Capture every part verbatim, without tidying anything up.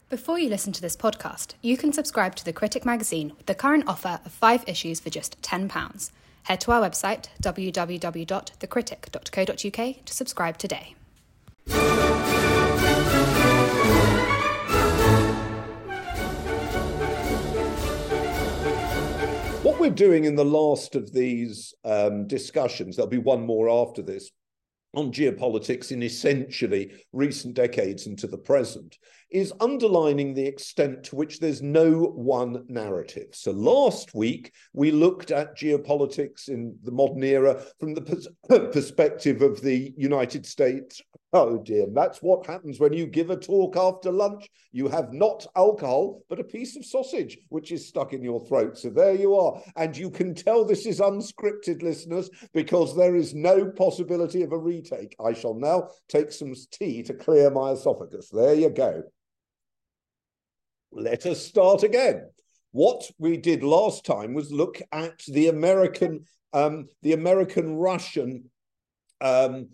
Before you listen to this podcast, you can subscribe to The Critic magazine with the current offer of five issues for just ten pounds. Head to our website, w w w dot the critic dot co dot u k, to subscribe today. What we're doing in the last of these um, discussions, there'll be one more after this, on geopolitics in essentially recent decades into the present, is underlining the extent to which there's no one narrative. So last week, we looked at geopolitics in the modern era from the pers- perspective of the United States. Oh dear, that's what happens when you give a talk after lunch. You have not alcohol, but a piece of sausage, which is stuck in your throat. So there you are. And you can tell this is unscripted, listeners, because there is no possibility of a retake. I shall now take some tea to clear my esophagus. There you go. Let us start again. What we did last time was look at the American, um, the American-Russian um,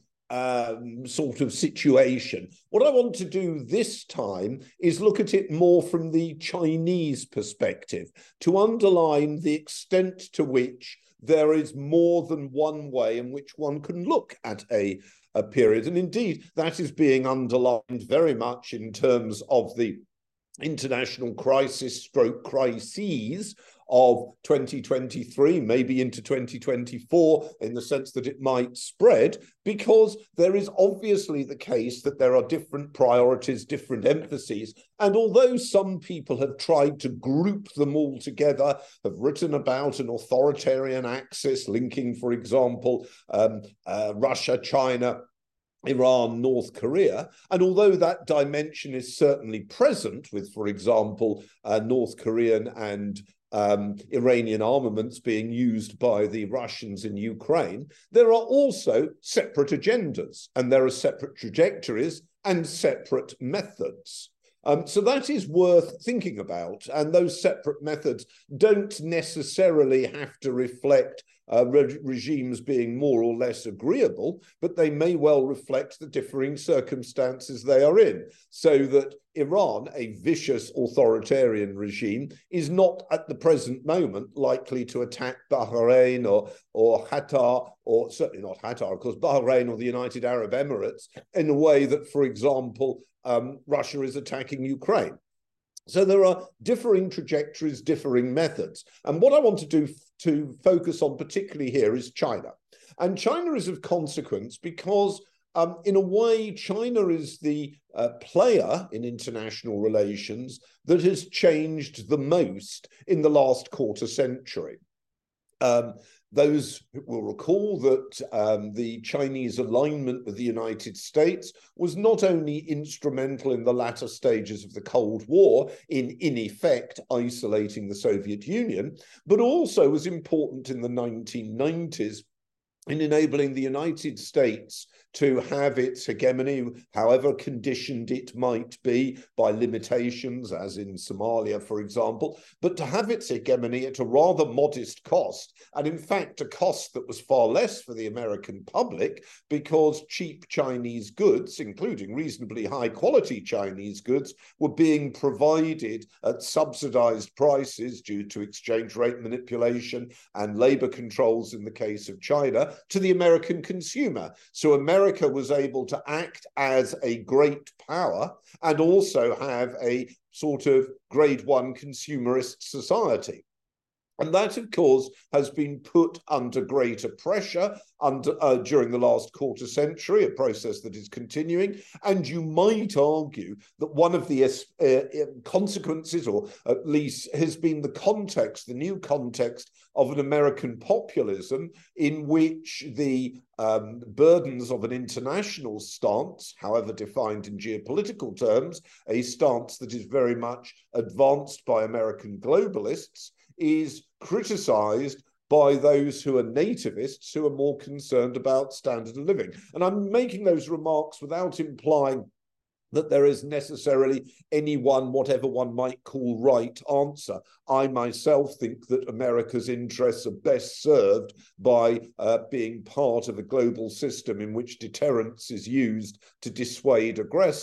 Um, sort of situation. What I want to do this time is look at it more from the Chinese perspective to underline the extent to which there is more than one way in which one can look at a, a period. And indeed, that is being underlined very much in terms of the international crisis stroke crises of twenty twenty-three, maybe into twenty twenty-four, in the sense that it might spread, because there is obviously the case that there are different priorities, different emphases. And although some people have tried to group them all together, have written about an authoritarian axis linking, for example, um, uh, Russia, China, Iran, North Korea. And although that dimension is certainly present with, for example, uh, North Korean and um, Iranian armaments being used by the Russians in Ukraine, there are also separate agendas, and there are separate trajectories and separate methods. Um, so that is worth thinking about. And those separate methods don't necessarily have to reflect uh, re- regimes being more or less agreeable, but they may well reflect the differing circumstances they are in. So that Iran, a vicious authoritarian regime, is not at the present moment likely to attack Bahrain or, or Qatar, or certainly not Qatar, of course, Bahrain or the United Arab Emirates, in a way that, for example, Um, Russia is attacking Ukraine. So there are differing trajectories, differing methods. And what I want to do f- to focus on particularly here is China. And China is of consequence because um, in a way, China is the uh, player in international relations that has changed the most in the last quarter century. Um, Those will recall that um, the Chinese alignment with the United States was not only instrumental in the latter stages of the Cold War in, in effect, isolating the Soviet Union, but also was important in the nineteen nineties in enabling the United States to have its hegemony, however conditioned it might be by limitations, as in Somalia, for example, but to have its hegemony at a rather modest cost, and in fact a cost that was far less for the American public, because cheap Chinese goods, including reasonably high-quality Chinese goods, were being provided at subsidized prices due to exchange rate manipulation and labor controls in the case of China, to the American consumer. So America was able to act as a great power and also have a sort of grade one consumerist society. And that, of course, has been put under greater pressure under, uh, during the last quarter century, a process that is continuing. And you might argue that one of the uh, consequences, or at least has been the context, the new context of an American populism in which the um, burdens of an international stance, however defined in geopolitical terms, a stance that is very much advanced by American globalists, is criticized by those who are nativists, who are more concerned about standard of living. And I'm making those remarks without implying that there is necessarily any one, whatever one might call, right answer. I myself think that America's interests are best served by uh, being part of a global system in which deterrence is used to dissuade aggressors.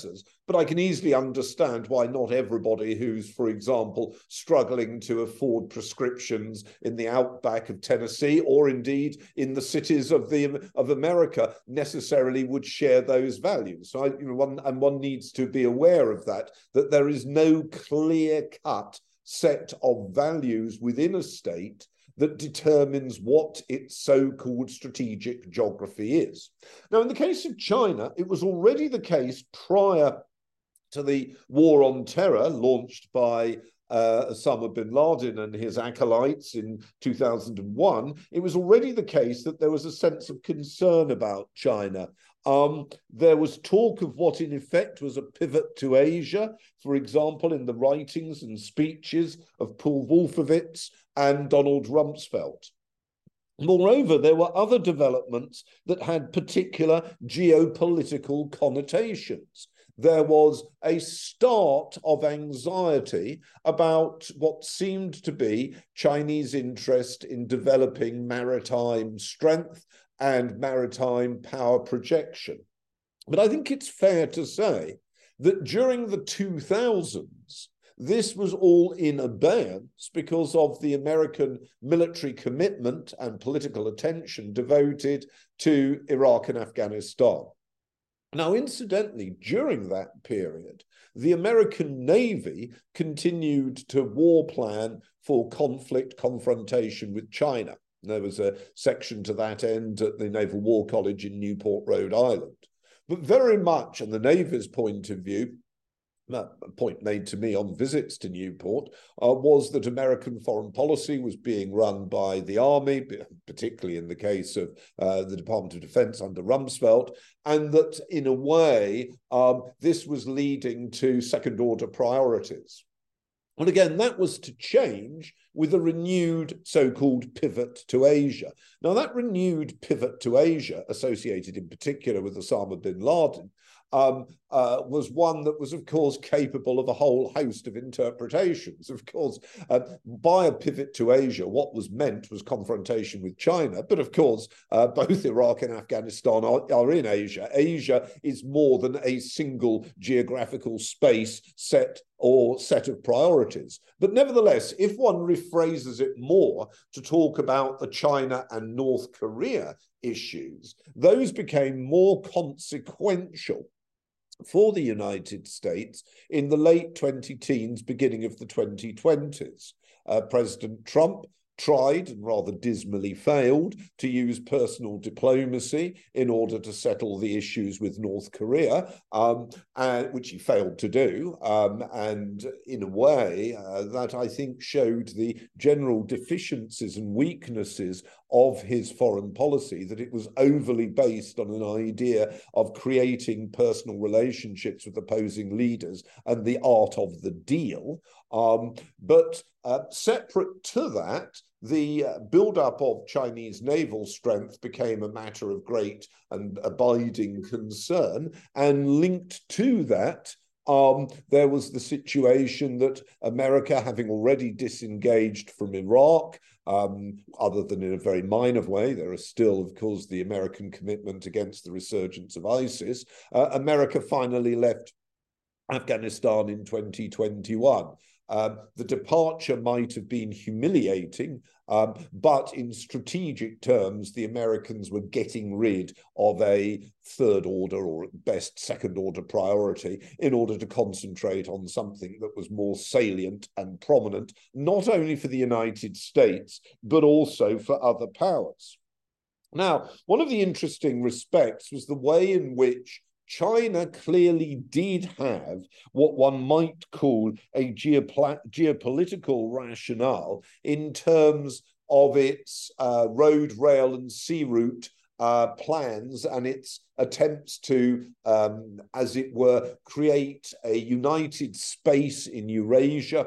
but I can easily understand why not everybody who's, for example, struggling to afford prescriptions in the outback of Tennessee or indeed in the cities of the of America necessarily would share those values. So I, you know, one, and one needs to be aware of that, that there is no clear-cut set of values within a state that determines what its so-called strategic geography is. Now, in the case of China, it was already the case prior to the war on terror launched by uh, Osama bin Laden and his acolytes in two thousand one. It was already the case that there was a sense of concern about China. Um, there was talk of what in effect was a pivot to Asia, for example, in the writings and speeches of Paul Wolfowitz and Donald Rumsfeld. Moreover, there were other developments that had particular geopolitical connotations. There was a start of anxiety about what seemed to be Chinese interest in developing maritime strength and maritime power projection. But I think it's fair to say that during the two thousands, this was all in abeyance because of the American military commitment and political attention devoted to Iraq and Afghanistan. Now, incidentally, during that period, the American Navy continued to war plan for conflict confrontation with China. There was a section to that end at the Naval War College in Newport, Rhode Island. But very much, in the Navy's point of view, a point made to me on visits to Newport, uh, was that American foreign policy was being run by the Army, particularly in the case of uh, the Department of Defense under Rumsfeld, and that in a way, um, this was leading to second-order priorities. And again, that was to change with a renewed so-called pivot to Asia. Now, that renewed pivot to Asia, associated in particular with Osama bin Laden, um, uh, was one that was, of course, capable of a whole host of interpretations. Of course, uh, by a pivot to Asia, what was meant was confrontation with China. But of course, uh, both Iraq and Afghanistan are, are in Asia. Asia is more than a single geographical space set or set of priorities. But nevertheless, if one rephrases it more to talk about the China and North Korea issues, those became more consequential for the United States in the late twenty teens, beginning of the twenty twenties. Uh, President Trump tried and rather dismally failed to use personal diplomacy in order to settle the issues with North Korea, um, and, which he failed to do. Um, and in a way, uh, that I think showed the general deficiencies and weaknesses of his foreign policy, that it was overly based on an idea of creating personal relationships with opposing leaders and the art of the deal. Um, but uh, separate to that, the uh, build-up of Chinese naval strength became a matter of great and abiding concern, and linked to that, Um, there was the situation that America, having already disengaged from Iraq, um, other than in a very minor way, there is still, of course, the American commitment against the resurgence of ISIS. Uh, America finally left Afghanistan in twenty twenty-one. Um, the departure might have been humiliating, um, but in strategic terms, the Americans were getting rid of a third order or at best second order priority in order to concentrate on something that was more salient and prominent, not only for the United States, but also for other powers. Now, one of the interesting respects was the way in which China clearly did have what one might call a geopolitical rationale in terms of its uh, road, rail, and sea route uh, plans and its attempts to, um, as it were, create a united space in Eurasia,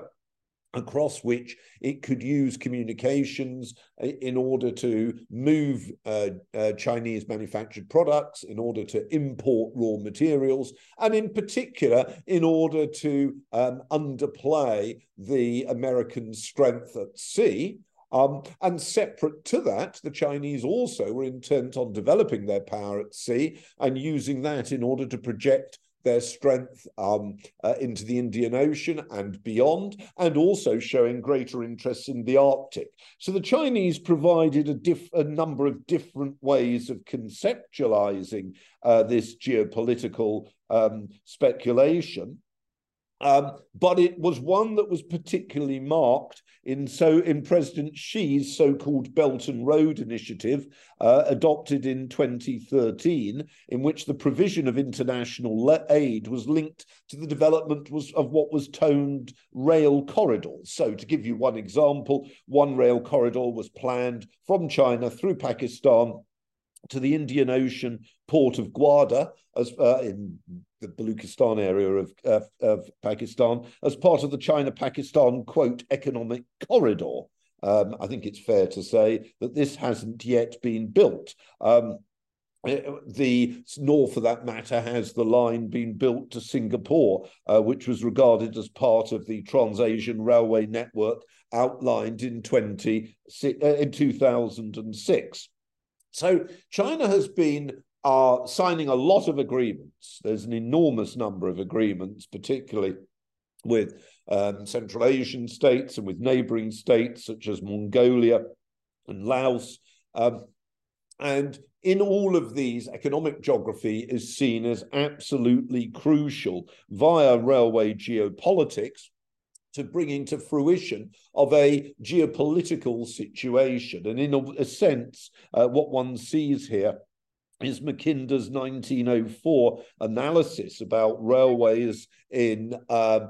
across which it could use communications in order to move uh, uh, Chinese manufactured products, in order to import raw materials, and in particular, in order to um, underplay the American strength at sea. Um, and separate to that, the Chinese also were intent on developing their power at sea and using that in order to project their strength um, uh, into the Indian Ocean and beyond, and also showing greater interest in the Arctic. So the Chinese provided a, diff a number of different ways of conceptualizing uh, this geopolitical um, speculation. Um, but it was one that was particularly marked in so in President Xi's so-called Belt and Road Initiative, uh, adopted in twenty thirteen, in which the provision of international aid was linked to the development was, of what was termed rail corridors. So to give you one example, one rail corridor was planned from China through Pakistan to the Indian Ocean port of Gwadar, as uh, in the Baluchistan area of, uh, of Pakistan, as part of the China-Pakistan, quote, economic corridor. Um, I think it's fair to say that this hasn't yet been built. Um, the, nor for that matter has the line been built to Singapore, uh, which was regarded as part of the Trans-Asian Railway Network outlined in, twenty, uh, in two thousand six. So China has been uh, signing a lot of agreements. There's an enormous number of agreements, particularly with um, Central Asian states and with neighboring states such as Mongolia and Laos. Um, and in all of these, economic geography is seen as absolutely crucial via railway geopolitics to bringing to fruition of a geopolitical situation. And in a, a sense, uh, what one sees here is Mackinder's nineteen oh four analysis about railways in, uh,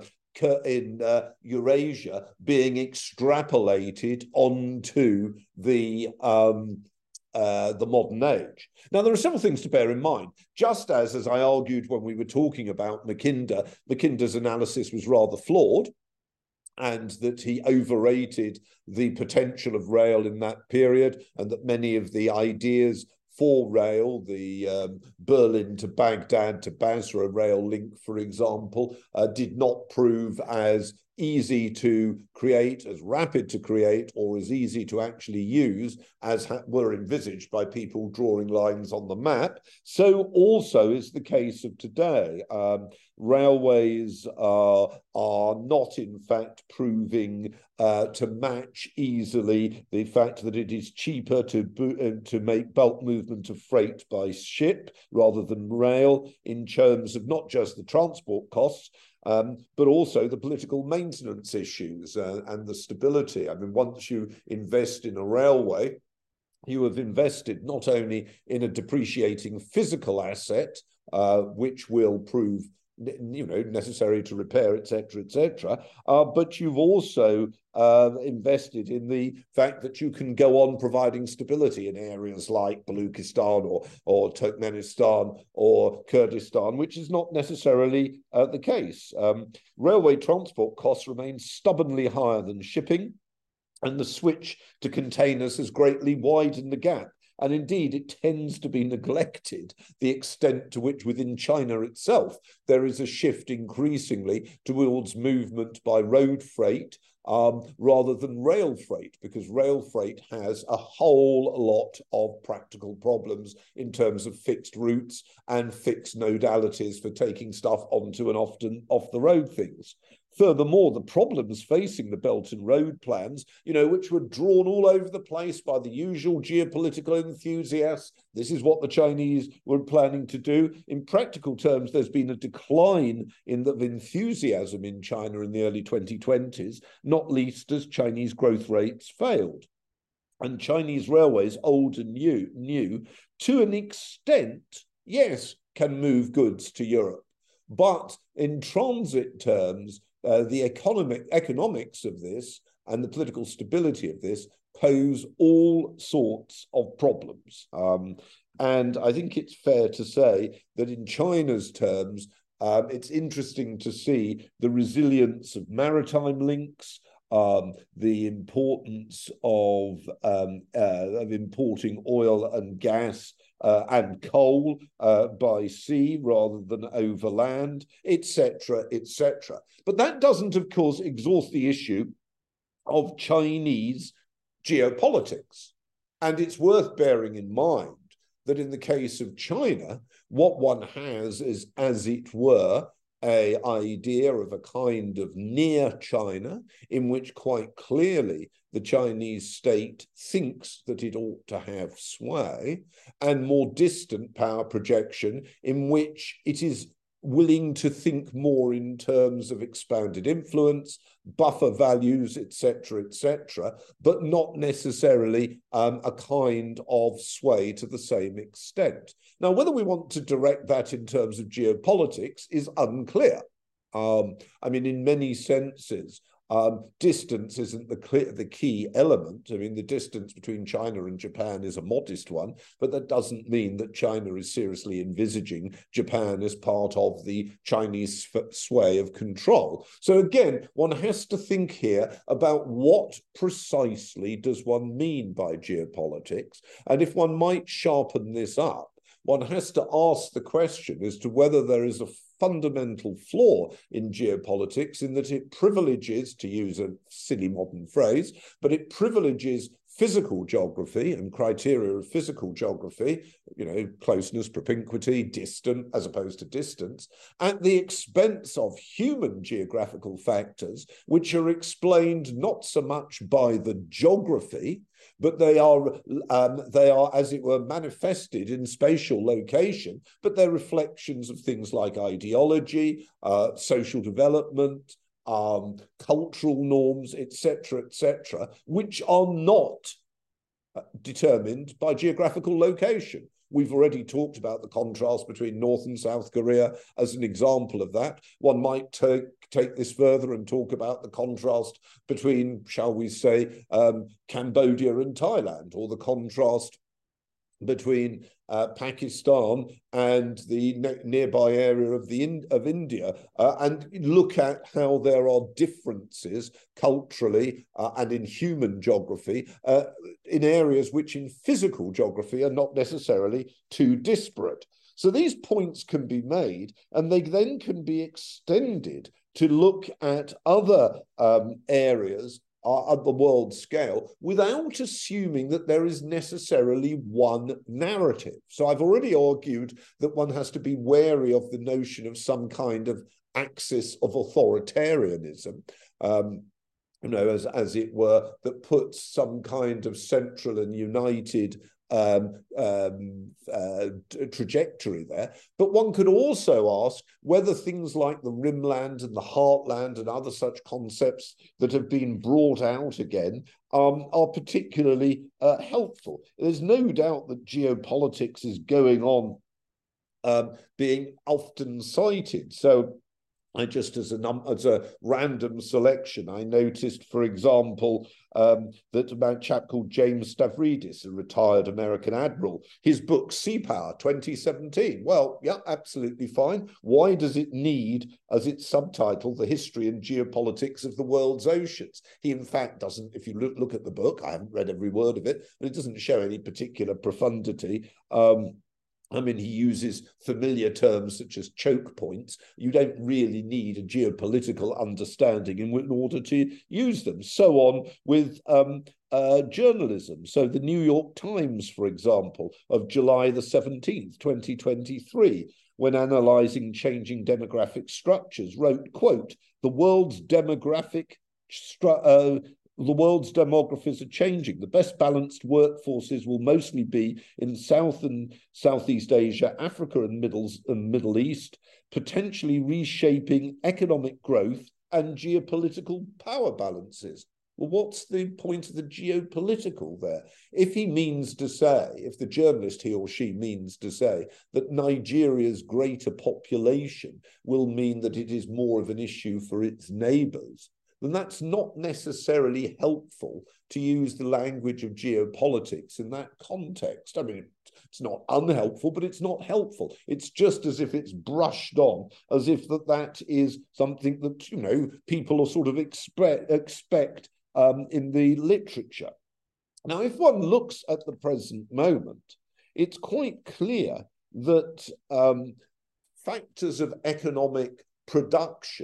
in uh, Eurasia being extrapolated onto the um, Uh, the modern age. Now, there are several things to bear in mind. Just as, as I argued when we were talking about Mackinder, Mackinder's analysis was rather flawed, and that he overrated the potential of rail in that period, and that many of the ideas for rail, the um, Berlin to Baghdad to Basra rail link, for example, uh, did not prove as easy to create, as rapid to create, or as easy to actually use as were envisaged by people drawing lines on the map. So also is the case of today. Um, railways uh, are not, in fact, proving uh, to match easily the fact that it is cheaper to, uh, to make bulk movement of freight by ship rather than rail, in terms of not just the transport costs, Um, but also the political maintenance issues uh, and the stability. I mean, once you invest in a railway, you have invested not only in a depreciating physical asset, uh, which will prove, you know, necessary to repair, et cetera, et cetera, uh, but you've also uh, invested in the fact that you can go on providing stability in areas like Baluchistan or, or Turkmenistan or Kurdistan, which is not necessarily uh, the case. Um, railway transport costs remain stubbornly higher than shipping, and the switch to containers has greatly widened the gap. And indeed, it tends to be neglected the extent to which within China itself, there is a shift increasingly towards movement by road freight um, rather than rail freight, because rail freight has a whole lot of practical problems in terms of fixed routes and fixed modalities for taking stuff onto and often off the road things. Furthermore, the problems facing the Belt and Road plans, you know, which were drawn all over the place by the usual geopolitical enthusiasts. This is what the Chinese were planning to do. In practical terms, there's been a decline in the enthusiasm in China in the early twenty twenties, not least as Chinese growth rates failed. And Chinese railways, old and new, new, to an extent, yes, can move goods to Europe. But in transit terms, Uh, the economic economics of this and the political stability of this pose all sorts of problems. Um, and I think it's fair to say that in China's terms, um, it's interesting to see the resilience of maritime links, um, the importance of, um, uh, of importing oil and gas Uh, and coal uh, by sea rather than overland, et cetera, et cetera. But that doesn't, of course, exhaust the issue of Chinese geopolitics. And it's worth bearing in mind that in the case of China, what one has is, as it were, an idea of a kind of near China, in which quite clearly the Chinese state thinks that it ought to have sway, and more distant power projection, in which it is willing to think more in terms of expanded influence, buffer values, et cetera, et cetera, but not necessarily um, a kind of sway to the same extent. Now, whether we want to direct that in terms of geopolitics is unclear. Um, I mean, in many senses, Um, distance isn't the, clear, the key element. I mean, the distance between China and Japan is a modest one, but that doesn't mean that China is seriously envisaging Japan as part of the Chinese sway of control. So again, one has to think here about what precisely does one mean by geopolitics. And if one might sharpen this up, one has to ask the question as to whether there is a fundamental flaw in geopolitics in that it privileges, to use a silly modern phrase, but it privileges physical geography and criteria of physical geography, you know, closeness, propinquity, distant, as opposed to distance, at the expense of human geographical factors, which are explained not so much by the geography, but they are, um, they are, as it were, manifested in spatial location, but they're reflections of things like ideology, uh, social development, um, cultural norms, et cetera, et cetera, which are not determined by geographical location. We've already talked about the contrast between North and South Korea as an example of that. One might take, take this further and talk about the contrast between, shall we say, um, Cambodia and Thailand, or the contrast between uh, Pakistan and the ne nearby area of the in of India, uh, and look at how there are differences culturally uh, and in human geography uh, in areas which in physical geography are not necessarily too disparate. So these points can be made, and they then can be extended to look at other um, areas at the world scale without assuming that there is necessarily one narrative. So I've already argued that one has to be wary of the notion of some kind of axis of authoritarianism, um, you know, as, as it were, that puts some kind of central and united Um, um, uh, trajectory there. But one could also ask whether things like the Rimland and the Heartland and other such concepts that have been brought out again um, are particularly uh, helpful. There's no doubt that geopolitics is going on, um, being often cited. So I just, as a, num as a random selection, I noticed, for example, um, that a chap called James Stavridis, a retired American admiral, his book Sea Power twenty seventeen. Well, yeah, absolutely fine. Why does it need, as its subtitle, the history and geopolitics of the world's oceans? He, in fact, doesn't, if you look, look at the book, I haven't read every word of it, but it doesn't show any particular profundity. Um, I mean, he uses familiar terms such as choke points. You don't really need a geopolitical understanding in, in order to use them. So on with um, uh, journalism. So the New York Times, for example, of July the seventeenth, twenty twenty-three, when analysing changing demographic structures, wrote, quote, the world's demographic uh, The world's demographies are changing. The best balanced workforces will mostly be in South and Southeast Asia, Africa and Middle, and Middle East, potentially reshaping economic growth and geopolitical power balances. Well, what's the point of the geopolitical there? If he means to say, if the journalist, he or she means to say that Nigeria's greater population will mean that it is more of an issue for its neighbours, then that's not necessarily helpful to use the language of geopolitics in that context. I mean, it's not unhelpful, but it's not helpful. It's just as if it's brushed on, as if that, that is something that, you know, people are sort of expect, expect um, in the literature. Now, if one looks at the present moment, it's quite clear that um, factors of economic production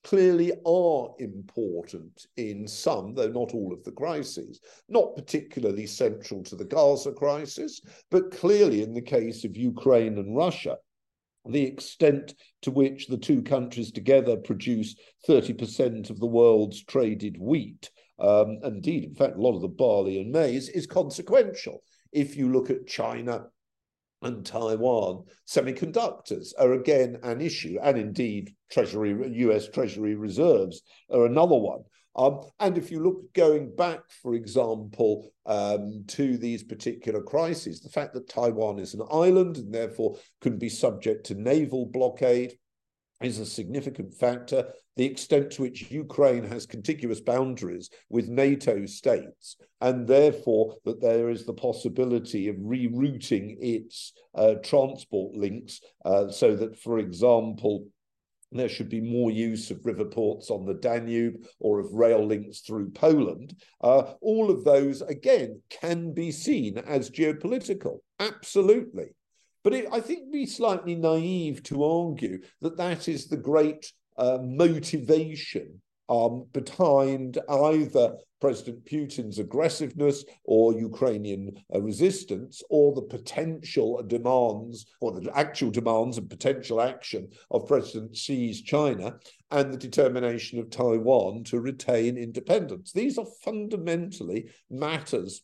clearly are important in some, though not all of the crises, not particularly central to the Gaza crisis, but clearly in the case of Ukraine and Russia, the extent to which the two countries together produce thirty percent of the world's traded wheat, um, indeed, in fact, a lot of the barley and maize, is consequential. If you look at China and Taiwan, semiconductors are again an issue, and indeed Treasury, U S Treasury reserves are another one. Um, and if you look going back, for example, um, to these particular crises, the fact that Taiwan is an island and therefore can be subject to naval blockade is a significant factor. The extent to which Ukraine has contiguous boundaries with NATO states, and therefore that there is the possibility of rerouting its uh, transport links uh, so that, for example, there should be more use of river ports on the Danube or of rail links through Poland. Uh, all of those, again, can be seen as geopolitical, absolutely. But it, I think it'd be slightly naive to argue that that is the great uh, motivation um, behind either President Putin's aggressiveness or Ukrainian uh, resistance, or the potential demands, or the actual demands and potential action of President Xi's China and the determination of Taiwan to retain independence. These are fundamentally matters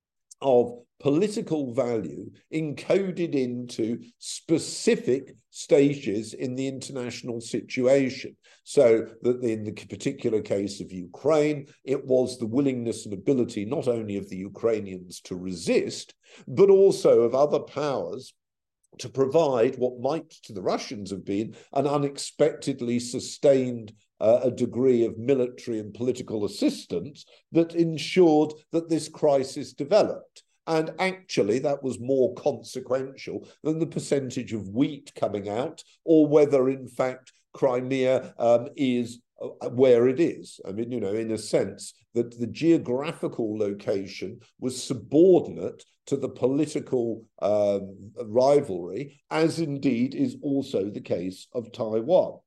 of political value encoded into specific stages in the international situation. So that in the particular case of Ukraine, it was the willingness and ability not only of the Ukrainians to resist, but also of other powers to provide what might to the Russians have been an unexpectedly sustained uh, a degree of military and political assistance that ensured that this crisis developed. And actually, that was more consequential than the percentage of wheat coming out, or whether, in fact, Crimea um, is where it is. I mean, you know, in a sense that the geographical location was subordinate to the political um, rivalry, as indeed is also the case of Taiwan.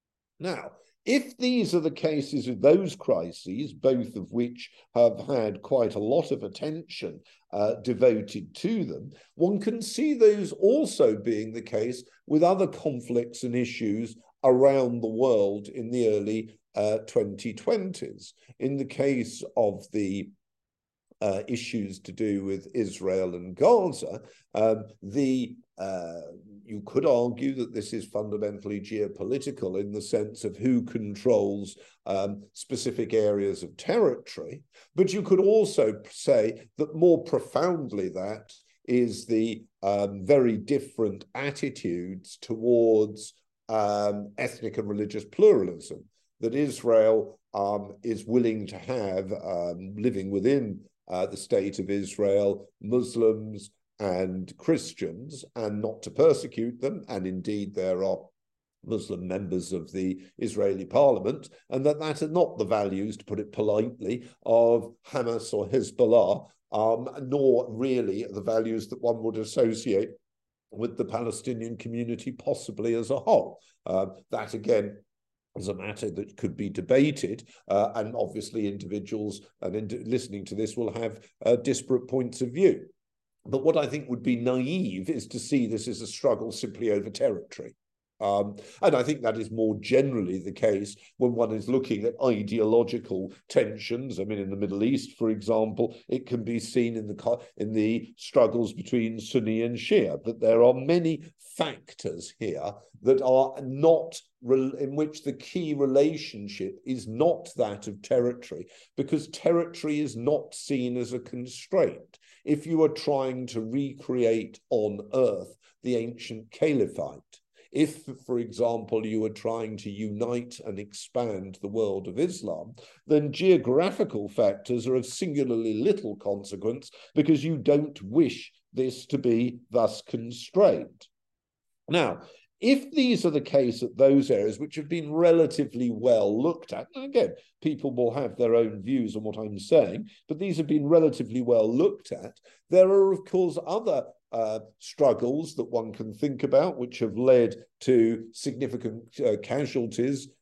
Now, if these are the cases of those crises, both of which have had quite a lot of attention uh, devoted to them, one can see those also being the case with other conflicts and issues around the world in the early uh, twenty twenties. In the case of the uh, issues to do with Israel and Gaza, um, the uh, you could argue that this is fundamentally geopolitical in the sense of who controls um, specific areas of territory, but you could also say that more profoundly that is the um, very different attitudes towards um, ethnic and religious pluralism that Israel um, is willing to have um, living within uh, the state of Israel, Muslims and Christians, and not to persecute them. And indeed, there are Muslim members of the Israeli parliament, and that that are not the values, to put it politely, of Hamas or Hezbollah, um, nor really the values that one would associate with the Palestinian community, possibly as a whole. Uh, that, again, is a matter that could be debated, uh, and obviously individuals and in listening to this will have uh, disparate points of view. But what I think would be naive is to see this as a struggle simply over territory. Um, and I think that is more generally the case when one is looking at ideological tensions. I mean, in the Middle East, for example, it can be seen in the in the struggles between Sunni and Shia. But there are many factors here that are not, in which the key relationship is not that of territory, because territory is not seen as a constraint. If you are trying to recreate on earth the ancient caliphate, if, for example, you are trying to unite and expand the world of Islam, then geographical factors are of singularly little consequence because you don't wish this to be thus constrained. Now, if these are the case at those areas which have been relatively well looked at, and again, people will have their own views on what I'm saying, but these have been relatively well looked at, there are, of course, other uh, struggles that one can think about which have led to significant uh, casualties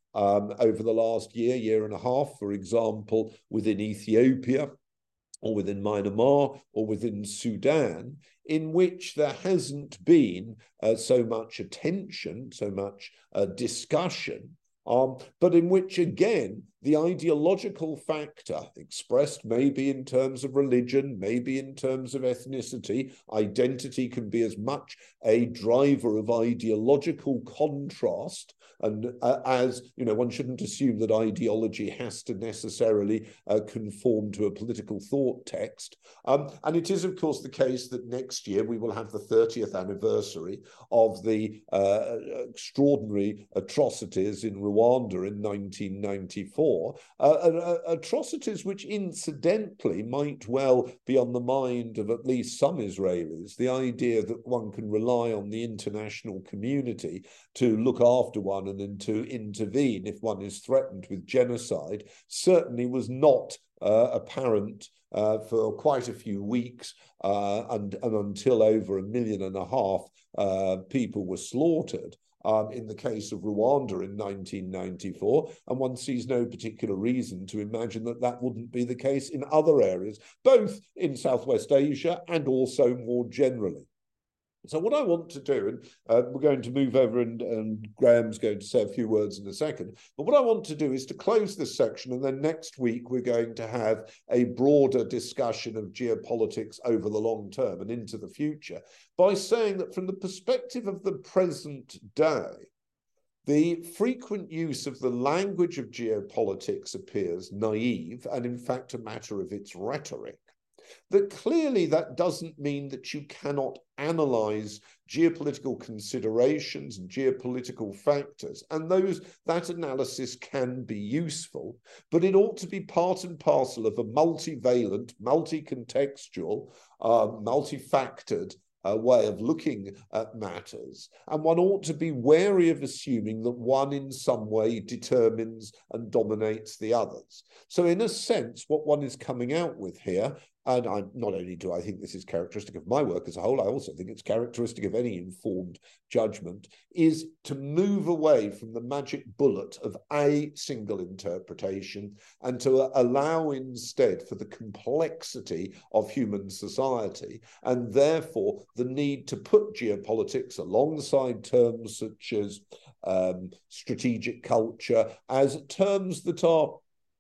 um, over the last year, year and a half, for example, within Ethiopia, or within Myanmar, or within Sudan, in which there hasn't been uh, so much attention, so much uh, discussion, um, but in which, again, the ideological factor, expressed maybe in terms of religion, maybe in terms of ethnicity, identity can be as much a driver of ideological contrast. And uh, as, you know, one shouldn't assume that ideology has to necessarily uh, conform to a political thought text. Um, and it is, of course, the case that next year we will have the thirtieth anniversary of the uh, extraordinary atrocities in Rwanda in nineteen ninety-four, uh, uh, atrocities which incidentally might well be on the mind of at least some Israelis, the idea that one can rely on the international community to look after one and then to intervene if one is threatened with genocide certainly was not uh, apparent uh, for quite a few weeks uh, and, and until over a million and a half uh, people were slaughtered. Um, in the case of Rwanda in nineteen ninety-four, and one sees no particular reason to imagine that that wouldn't be the case in other areas, both in Southwest Asia and also more generally. So what I want to do, and uh, we're going to move over and, and Graham's going to say a few words in a second, but what I want to do is to close this section, and then next week we're going to have a broader discussion of geopolitics over the long term and into the future by saying that from the perspective of the present day, the frequent use of the language of geopolitics appears naive and in fact a matter of its rhetoric. That clearly that doesn't mean that you cannot analyze geopolitical considerations and geopolitical factors, and those that analysis can be useful, but it ought to be part and parcel of a multivalent, multi-contextual, uh, multi-factored a way of looking at matters, and one ought to be wary of assuming that one in some way determines and dominates the others. So in a sense, what one is coming out with here, and I, not only do I think this is characteristic of my work as a whole, I also think it's characteristic of any informed judgment, is to move away from the magic bullet of a single interpretation and to allow instead for the complexity of human society, and therefore the need to put geopolitics alongside terms such as um, strategic culture as terms that are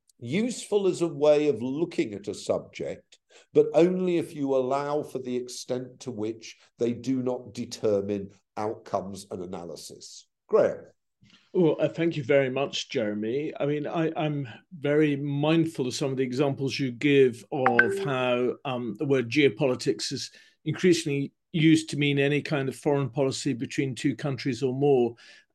useful as a way of looking at a subject, but only if you allow for the extent to which they do not determine outcomes and analysis. Graham. Well, uh, thank you very much, Jeremy. I mean, I, I'm very mindful of some of the examples you give of how um, the word geopolitics is increasingly used to mean any kind of foreign policy between two countries or more.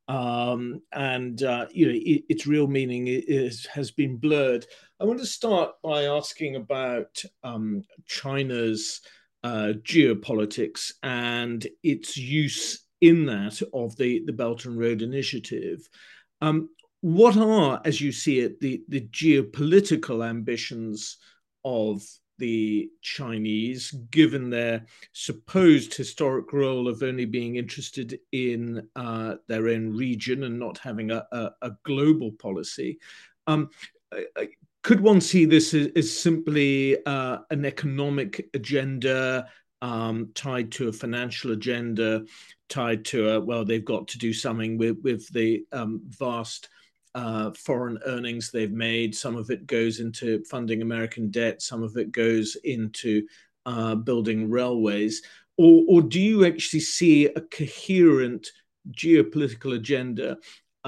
Um, and, uh, you know, it, its real meaning is, has been blurred. I want to start by asking about um, China's uh, geopolitics and its use in that of the, the Belt and Road Initiative. Um, what are, as you see it, the, the geopolitical ambitions of the Chinese, given their supposed historic role of only being interested in uh, their own region and not having a, a, a global policy? Um, could one see this as, as simply uh, an economic agenda um, tied to a financial agenda, tied to a, well, they've got to do something with, with the um, vast Uh, foreign earnings they've made? Some of it goes into funding American debt, some of it goes into uh, building railways. Or, or do you actually see a coherent geopolitical agenda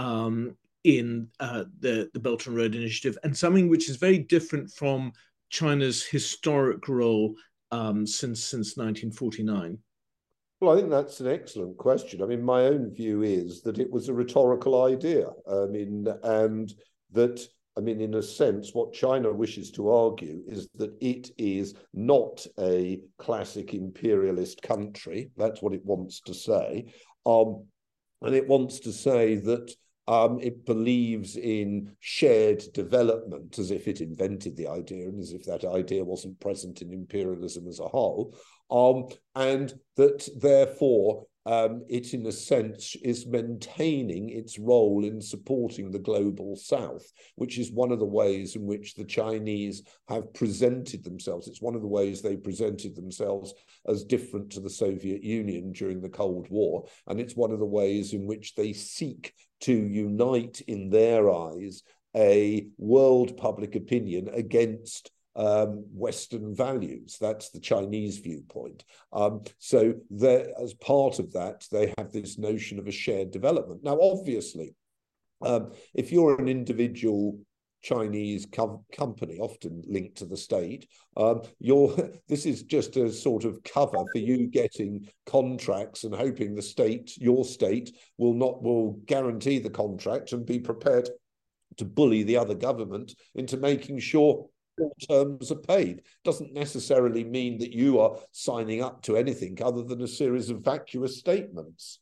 um, in uh, the, the Belt and Road Initiative, and something which is very different from China's historic role um, since, since nineteen forty-nine? Well, I think that's an excellent question. I mean, my own view is that it was a rhetorical idea. I mean, and that, I mean, in a sense, what China wishes to argue is that it is not a classic imperialist country. That's what it wants to say. Um, and it wants to say that Um, it believes in shared development, as if it invented the idea and as if that idea wasn't present in imperialism as a whole, um, and that therefore um, it, in a sense, is maintaining its role in supporting the global South, which is one of the ways in which the Chinese have presented themselves. It's one of the ways they presented themselves as different to the Soviet Union during the Cold War. And it's one of the ways in which they seek to unite, in their eyes, a world public opinion against Um, Western values. That's the Chinese viewpoint. Um, so as part of that, they have this notion of a shared development. Now, obviously, um, if you're an individual Chinese com company, often linked to the state, um, you're, this is just a sort of cover for you getting contracts and hoping the state, your state, will not will guarantee the contract and be prepared to bully the other government into making sure all terms are paid. Doesn't necessarily mean that you are signing up to anything other than a series of vacuous statements.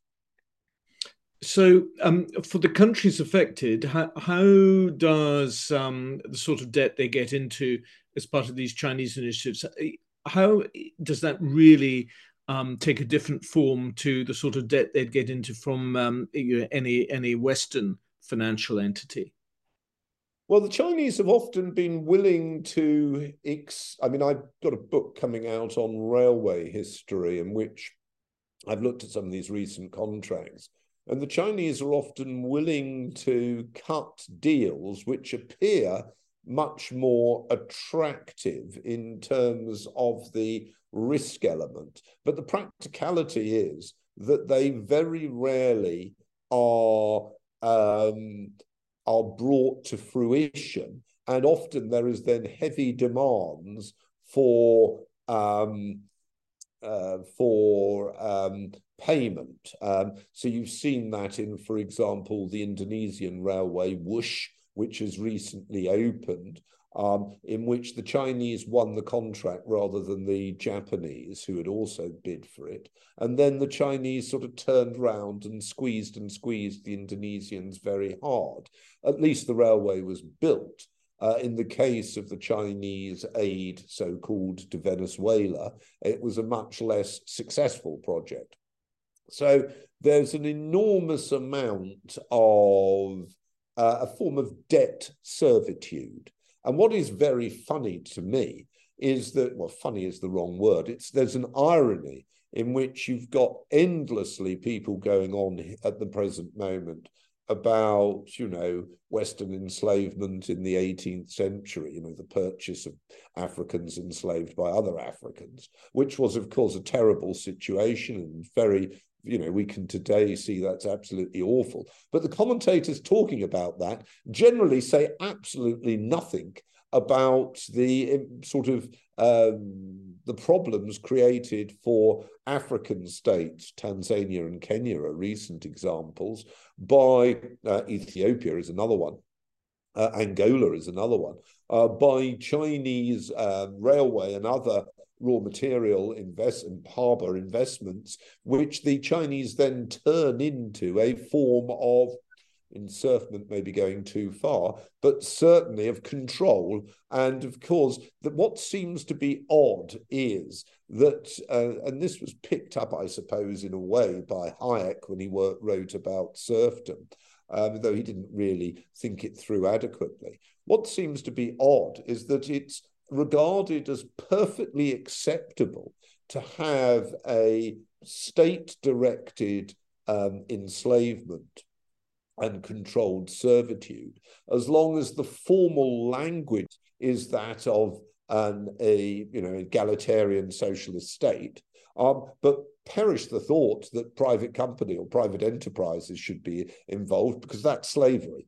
So um, for the countries affected, how, how does um, the sort of debt they get into as part of these Chinese initiatives, how does that really um, take a different form to the sort of debt they'd get into from um, you know, any, any Western financial entity? Well, the Chinese have often been willing to, ex I mean, I've got a book coming out on railway history in which I've looked at some of these recent contracts, and the Chinese are often willing to cut deals which appear much more attractive in terms of the risk element. But the practicality is that they very rarely are um, are brought to fruition, and often there is then heavy demands for um, uh, for um, payment. Um, so you've seen that in, for example, the Indonesian railway Wush, which has recently opened, um, in which the Chinese won the contract rather than the Japanese, who had also bid for it. And then the Chinese sort of turned round and squeezed and squeezed the Indonesians very hard. At least the railway was built. Uh, in the case of the Chinese aid, so-called, to Venezuela, it was a much less successful project. So there's an enormous amount of uh, a form of debt servitude. And what is very funny to me is that, well, funny is the wrong word. It's there's an irony in which you've got endlessly people going on at the present moment about, you know, Western enslavement in the eighteenth century, you know, the purchase of Africans enslaved by other Africans, which was, of course, a terrible situation and very, you know, we can today see that's absolutely awful. But the commentators talking about that generally say absolutely nothing about the sort of um, the problems created for African states. Tanzania and Kenya are recent examples. By uh, Ethiopia is another one. Uh, Angola is another one. Uh, by Chinese uh, railway and other raw material invest and harbour investments, which the Chinese then turn into a form of encirclement, maybe going too far, but certainly of control. And of course, that what seems to be odd is that, uh, and this was picked up, I suppose, in a way by Hayek when he wrote, wrote about serfdom, um, though he didn't really think it through adequately. What seems to be odd is that it's regarded as perfectly acceptable to have a state-directed um, enslavement and controlled servitude, as long as the formal language is that of an a you know egalitarian socialist state. Um, but perish the thought that private company or private enterprises should be involved, because that's slavery.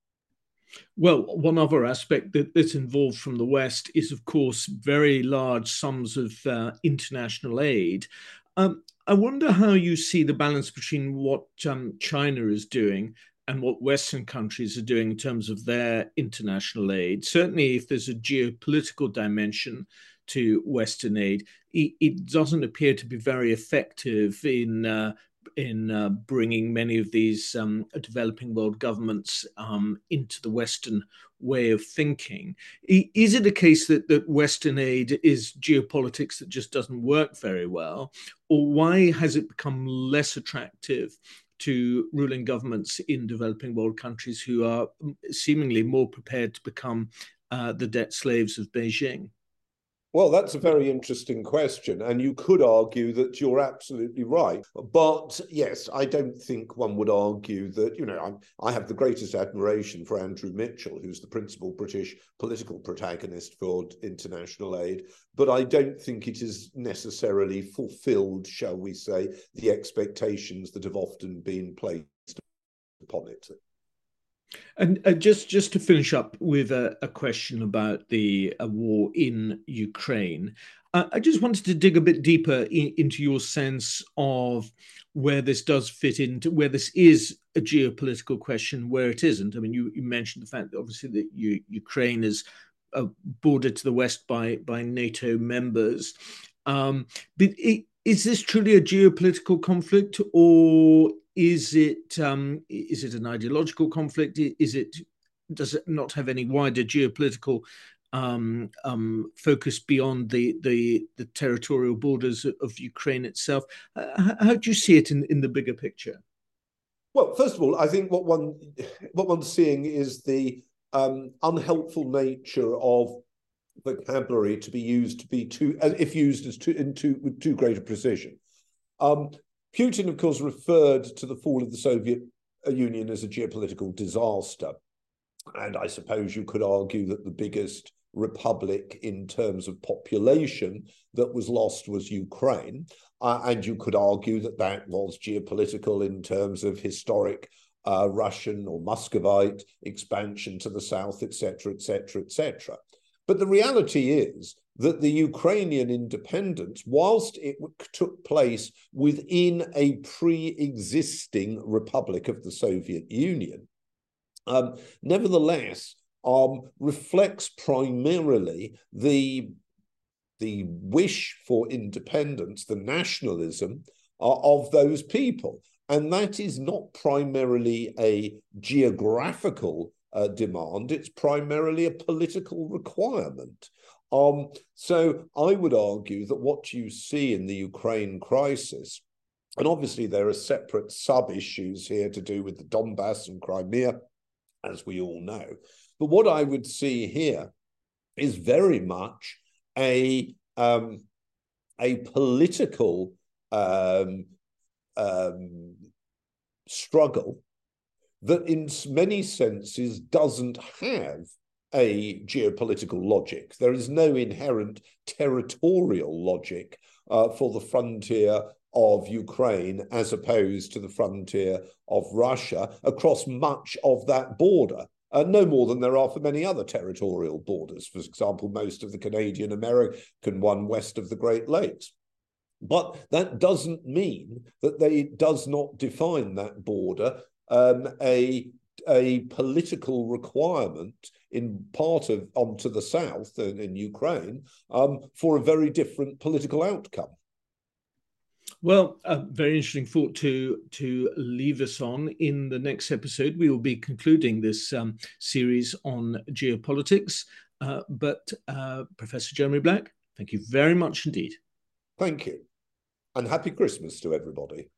Well, one other aspect that, that's involved from the West is, of course, very large sums of uh, international aid. Um, I wonder how you see the balance between what um, China is doing and what Western countries are doing in terms of their international aid. Certainly, if there's a geopolitical dimension to Western aid, it, it doesn't appear to be very effective in uh, in uh, bringing many of these um, developing world governments um, into the Western way of thinking. Is it a case that, that Western aid is geopolitics that just doesn't work very well? Or why has it become less attractive to ruling governments in developing world countries who are seemingly more prepared to become uh, the debt slaves of Beijing? Well, that's a very interesting question, and you could argue that you're absolutely right. But yes, I don't think one would argue that, you know, I'm, I have the greatest admiration for Andrew Mitchell, who's the principal British political protagonist for international aid, but I don't think it has necessarily fulfilled, shall we say, the expectations that have often been placed upon it. And uh, just just to finish up with a, a question about the uh, war in Ukraine, uh, I just wanted to dig a bit deeper in, into your sense of where this does fit into, where this is a geopolitical question, where it isn't. I mean, you, you mentioned the fact that obviously that you, Ukraine is uh, bordered to the west by by NATO members, um, but it, is this truly a geopolitical conflict, or is it um, is it an ideological conflict? Is it does it not have any wider geopolitical um, um, focus beyond the, the the territorial borders of Ukraine itself? Uh, how do you see it in, in the bigger picture? Well, first of all, I think what one what one's seeing is the um, unhelpful nature of vocabulary to be used to be too, if used as too, in too, with too great a precision. Um, Putin, of course, referred to the fall of the Soviet Union as a geopolitical disaster. And I suppose you could argue that the biggest republic in terms of population that was lost was Ukraine. Uh, and you could argue that that was geopolitical in terms of historic uh, Russian or Muscovite expansion to the south, et cetera, et cetera, et cetera. But the reality is that the Ukrainian independence, whilst it took place within a pre-existing republic of the Soviet Union, um, nevertheless um, reflects primarily the, the wish for independence, the nationalism uh, of those people. And that is not primarily a geographical Uh, demand, it's primarily a political requirement. Um, so I would argue that what you see in the Ukraine crisis, and obviously there are separate sub-issues here to do with the Donbass and Crimea, as we all know, but what I would see here is very much a, um, a political um, um, struggle that in many senses doesn't have a geopolitical logic. There is no inherent territorial logic uh, for the frontier of Ukraine as opposed to the frontier of Russia across much of that border. Uh, no more than there are for many other territorial borders. For example, most of the Canadian-American one west of the Great Lakes. But that doesn't mean that they does not define that border Um, a, a political requirement in part of onto the south in, in Ukraine um, for a very different political outcome. Well, a very interesting thought to to leave us on. In the next episode, we will be concluding this um, series on geopolitics. Uh, but uh, Professor Jeremy Black, thank you very much indeed. Thank you, and happy Christmas to everybody.